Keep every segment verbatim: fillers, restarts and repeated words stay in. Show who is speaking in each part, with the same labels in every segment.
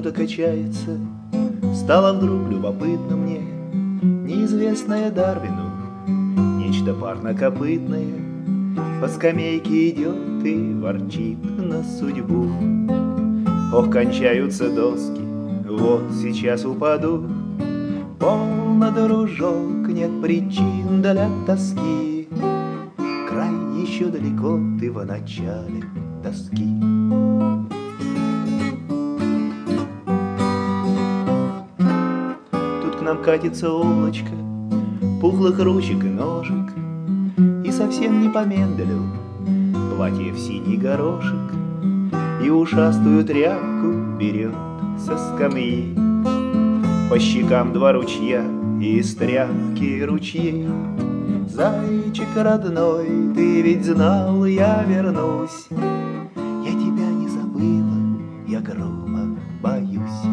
Speaker 1: кто-то качается. Стало вдруг любопытно мне неизвестное Дарвину нечто парнокопытное. По скамейке идет и ворчит на судьбу. Ох, кончаются доски, вот сейчас упаду. Полно, дружок, нет причин для тоски. Край еще далеко, ты в начале тоски. Тут к нам катится облачко пухлых ручек и ножек, и совсем не по Менделю платье в синий горошек, и ушастую тряпку берет со скамьи. По щекам два ручья, и из тряпки ручьей. Зайчик родной, ты ведь знал, я вернусь. Я тебя не забыла, я грома боюсь.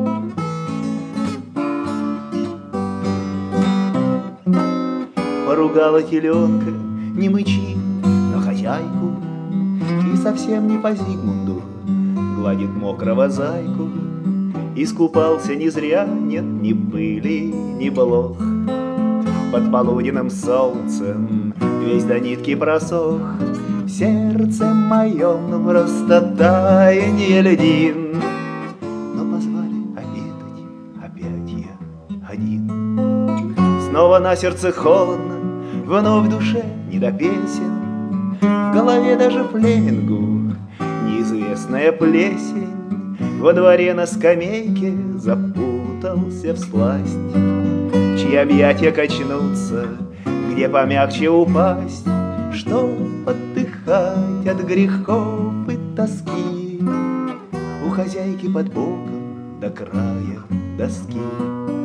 Speaker 1: Поругала теленка, не мычи, на хозяйку, и совсем не по Зигмунду гладит мокрого зайку. Искупался не зря, нет ни пыли, ни блох. Под полуденным солнцем весь до нитки просох. В сердце моем просто таяние льдин. Но позвали обедать, опять я один. Снова на сердце холодно, вновь в душе не до песен. В голове даже Флемингу неизвестная плесень. Во дворе на скамейке запутался всласть. В чьи объятия качнуться, где помягче упасть, чтоб отдыхать от грехов и тоски. У хозяйки под боком до края доски.